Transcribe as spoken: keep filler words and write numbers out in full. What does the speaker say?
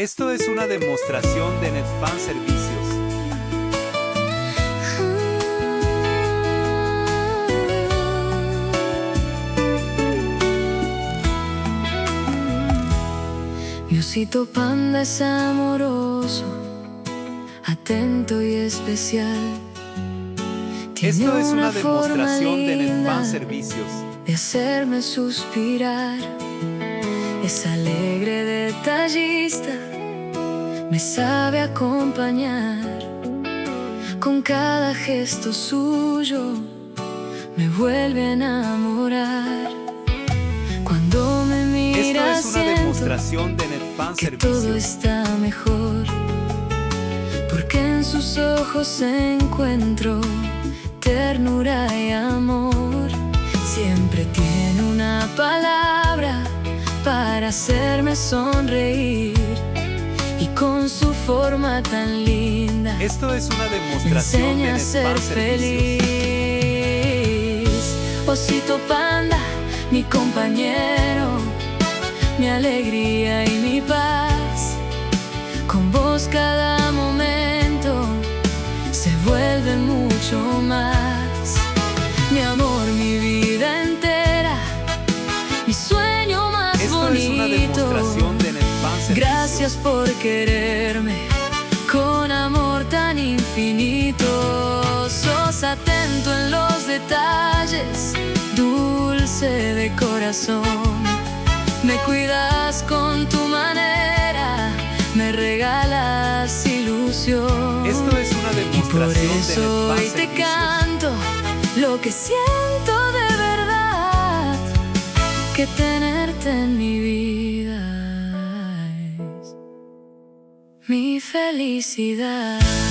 Esto es una demostración de Netfan Servicios. Mi osito panda es amoroso, atento y especial. Tiene Esto es una, una demostración de Netfan linda Servicios. de hacerme suspirar. Es alegre, detallista, me sabe acompañar. Con cada gesto suyo me vuelve a enamorar. Cuando me mira Esto es una siento demostración de Netfan que Servicios. todo está mejor, porque en sus ojos encuentro ternura y amor. Siempre tiene una palabra para hacerme sonreír, y con su forma tan linda Esto es una me demostración de enseña a ser Netfan Servicios. feliz. Osito panda, mi compañero, mi alegría y mi paz. Con vos cada momento se vuelve mucho más. Mi amor, mi vida entera, mi sueño más Esto bonito. es una demostración de Netfan Servicios. Gracias por quererme con amor tan infinito. Sos atento en los detalles, dulce de corazón. Me cuidas con tu manera, me regalas ilusión. Esto es una Y por demostración eso de Netfan hoy te Servicios. canto lo que siento de verdad, que tenerte en mi vida es mi felicidad.